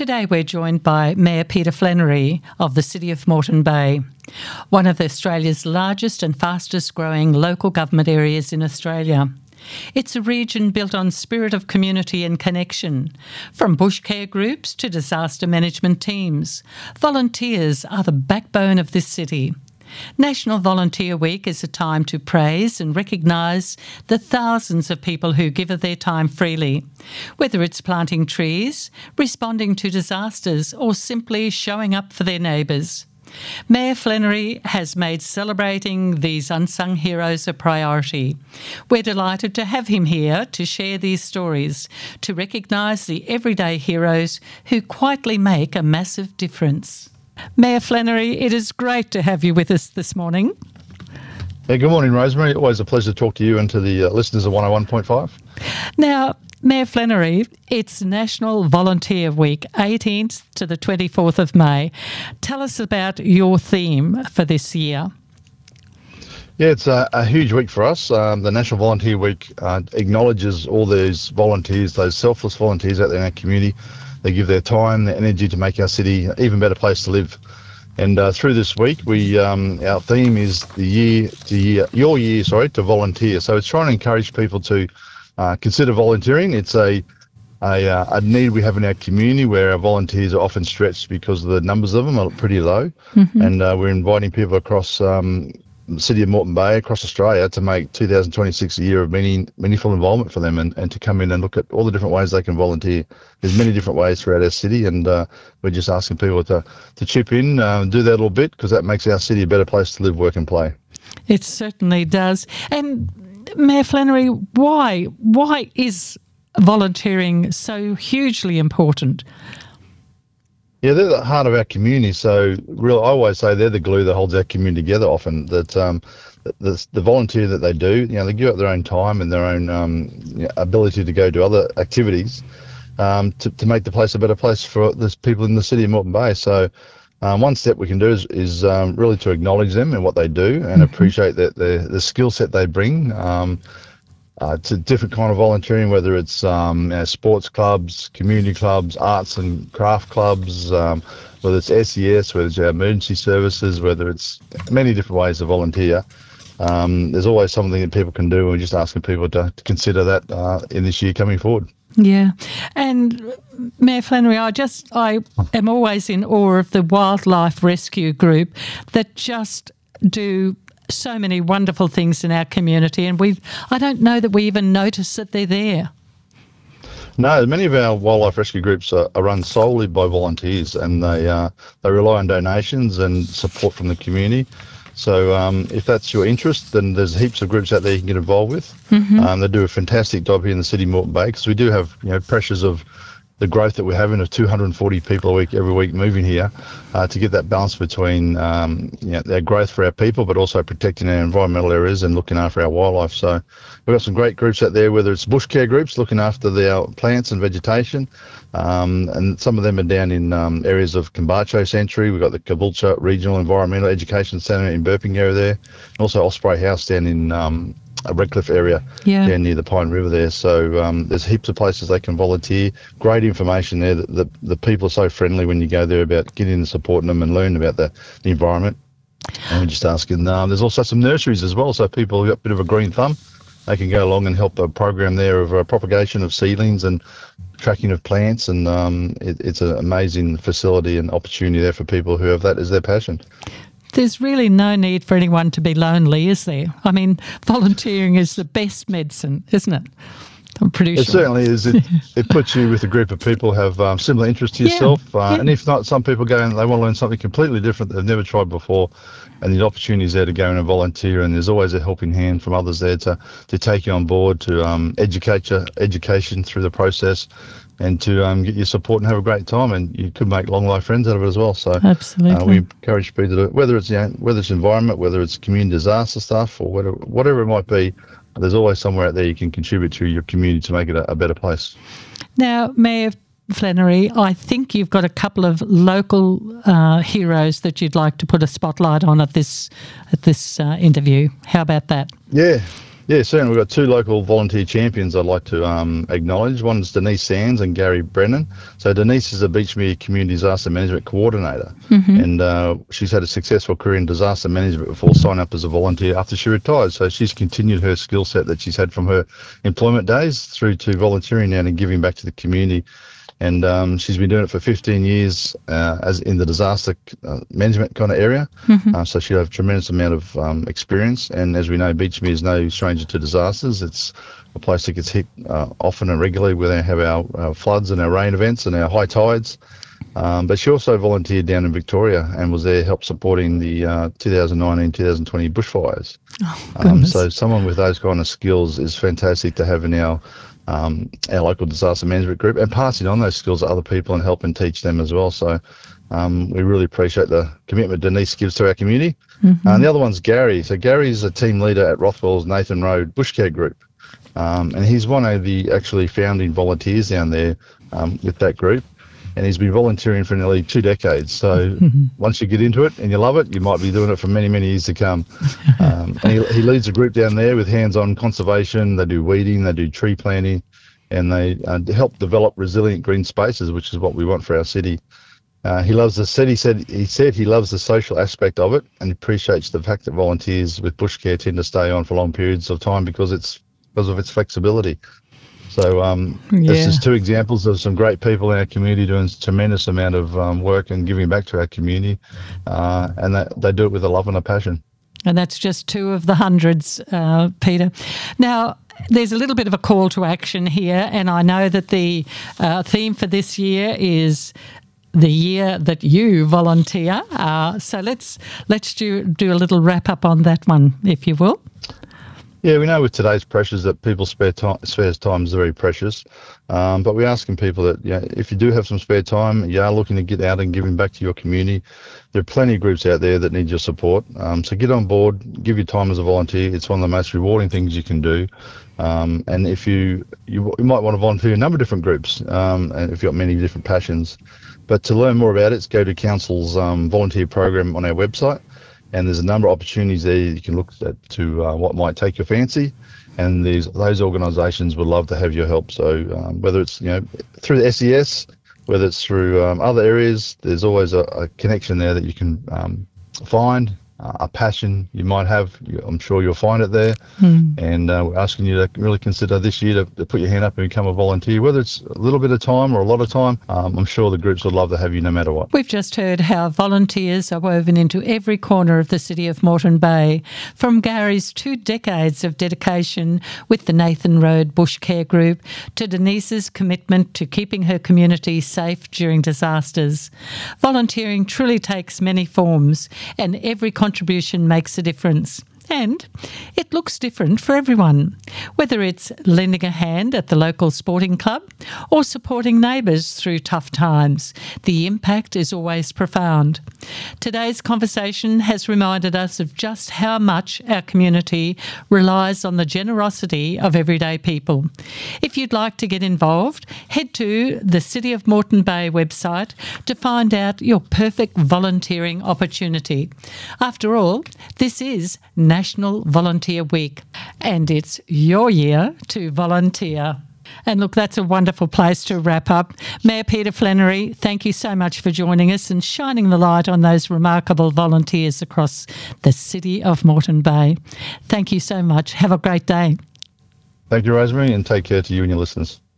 Today we're joined by Mayor Peter Flannery of the City of Moreton Bay, one of Australia's largest and fastest growing local government areas in Australia. It's a region built on spirit of community and connection. From bush care groups to disaster management teams, volunteers are the backbone of this city. National Volunteer Week is a time to praise and recognise the thousands of people who give of their time freely, whether it's planting trees, responding to disasters, or simply showing up for their neighbours. Mayor Flannery has made celebrating these unsung heroes a priority. We're delighted to have him here to share these stories, to recognise the everyday heroes who quietly make a massive difference. Mayor Flannery, it is great to have you with us this morning. Yeah, good morning, Rosemary. Always a pleasure to talk to you and to the listeners of 101.5. Now, Mayor Flannery, it's National Volunteer Week, 18th to the 24th of May. Tell us about your theme for this year. Yeah, it's a huge week for us. The National Volunteer Week acknowledges all those volunteers, those selfless volunteers out there in our community. They give their time, their energy to make our city an even better place to live. And through this week, our theme is your year to volunteer. So it's trying to encourage people to consider volunteering. It's a need we have in our community where our volunteers are often stretched because the numbers of them are pretty low. Mm-hmm. And we're inviting people across the City of Moreton Bay, across Australia, to make 2026 a year of meaningful involvement for them and to come in and look at all the different ways they can volunteer. There's many different ways throughout our city, and we're just asking people to chip in, do that a little bit, because that makes our city a better place to live, work and play. It certainly does. And Mayor Flannery, why is volunteering so hugely important? Yeah, they're the heart of our community. So, I always say they're the glue that holds our community together. Often, that the volunteer that they do, they give up their own time and their own ability to go do other activities to make the place a better place for the people in the city of Moreton Bay. So, one step we can do is really to acknowledge them and what they do, and appreciate that the skill set they bring. To different kind of volunteering, whether it's sports clubs, community clubs, arts and craft clubs, whether it's SES, whether it's our emergency services, whether it's many different ways to volunteer. There's always something that people can do, and we're just asking people to consider that in this year coming forward. Yeah. And Mayor Flannery, I am always in awe of the wildlife rescue group that just do so many wonderful things in our community, and I don't know that we even notice that they're there. No, many of our wildlife rescue groups are run solely by volunteers, and they rely on donations and support from the community. So if that's your interest, then there's heaps of groups out there you can get involved with. Mm-hmm. They do a fantastic job here in the city of Moreton Bay, because we do have pressures of the growth that we're having of 240 people every week moving here, to get that balance between our growth for our people, but also protecting our environmental areas and looking after our wildlife. So we've got some great groups out there, whether it's bush care groups looking after our plants and vegetation, and some of them are down in areas of Cambacho Sanctuary. We've got the Caboolture Regional Environmental Education Centre in Burpengary there, and also Osprey House down in Redcliffe area, down near the Pine River there. So there's heaps of places they can volunteer. Great information there. The people are so friendly when you go there about getting and supporting them and learning about the environment. And we're just asking, there's also some nurseries as well, so people who've got a bit of a green thumb, they can go along and help a program there of propagation of seedlings and tracking of plants, and it's an amazing facility and opportunity there for people who have that as their passion. There's really no need for anyone to be lonely, is there? I mean, volunteering is the best medicine, isn't it? I'm pretty sure. It certainly is. It puts you with a group of people who have similar interests to yourself. And if not, some people go and they want to learn something completely different that they've never tried before. And the opportunity is there to go in and volunteer, and there's always a helping hand from others there to take you on board, to education through the process, and to get your support and have a great time. And you could make long life friends out of it as well. So absolutely, we encourage people to, whether it's environment, whether it's community disaster stuff, or whatever it might be. There's always somewhere out there you can contribute to your community to make it a better place. Now, Mayor Flannery, I think you've got a couple of local heroes that you'd like to put a spotlight on at this interview. How about that? Yeah, Yeah, certainly. We've got two local volunteer champions I'd like to acknowledge. One's Denise Sands and Gary Brennan. So Denise is a Beachmere Community Disaster Management Coordinator, and she's had a successful career in disaster management before signing up as a volunteer after she retired. So she's continued her skill set that she's had from her employment days through to volunteering now and giving back to the community. And she's been doing it for 15 years as in the disaster management kind of area. So she'll have a tremendous amount of experience. And as we know, Beachmere is no stranger to disasters. It's a place that gets hit often and regularly when they have our floods and our rain events and our high tides. But she also volunteered down in Victoria and was there help supporting the 2019-2020 bushfires. So someone with those kind of skills is fantastic to have in our local disaster management group, and passing on those skills to other people and helping teach them as well. So we really appreciate the commitment Denise gives to our community. And the other one's Gary. So Gary's a team leader at Rothwell's Nathan Road Bush Care Group. And he's one of the actually founding volunteers down there with that group. And he's been volunteering for nearly 2 decades. So once you get into it and you love it, you might be doing it for many, many years to come. And he leads a group down there with hands-on conservation. They do weeding, they do tree planting, and they help develop resilient green spaces, which is what we want for our city. He loves the city. He said he loves the social aspect of it and appreciates the fact that volunteers with bush care tend to stay on for long periods of time because of its flexibility. So there's just two examples of some great people in our community doing a tremendous amount of work and giving back to our community, and they do it with a love and a passion. And that's just two of the hundreds, Peter. Now, there's a little bit of a call to action here, and I know that the theme for this year is the year that you volunteer. So let's do a little wrap up on that one, if you will. Yeah, we know with today's pressures that people's spare time is very precious. But we're asking people that if you do have some spare time, you are looking to get out and giving back to your community, there are plenty of groups out there that need your support. So get on board, give your time as a volunteer. It's one of the most rewarding things you can do. And if you might want to volunteer in a number of different groups, and if you've got many different passions. But to learn more about it, go to Council's volunteer program on our website. And there's a number of opportunities there you can look at to what might take your fancy. And those organisations would love to have your help. So whether it's through the SES, whether it's through other areas, there's always a connection there that you can find. A passion you might have, I'm sure you'll find it there. And we're asking you to really consider this year to put your hand up and become a volunteer, whether it's a little bit of time or a lot of time. I'm sure the groups would love to have you no matter what. We've just heard how volunteers are woven into every corner of the city of Moreton Bay, from Gary's 2 decades of dedication with the Nathan Road Bush Care Group to Denise's commitment to keeping her community safe during disasters. Volunteering truly takes many forms, and every contribution makes a difference. And it looks different for everyone, whether it's lending a hand at the local sporting club or supporting neighbours through tough times. The impact is always profound. Today's conversation has reminded us of just how much our community relies on the generosity of everyday people. If you'd like to get involved, head to the City of Moreton Bay website to find out your perfect volunteering opportunity. After all, this is National Volunteer Week, and it's your year to volunteer. And look, that's a wonderful place to wrap up. Mayor Peter Flannery, thank you so much for joining us and shining the light on those remarkable volunteers across the city of Moreton Bay. Thank you so much. Have a great day. Thank you, Rosemary, and take care to you and your listeners.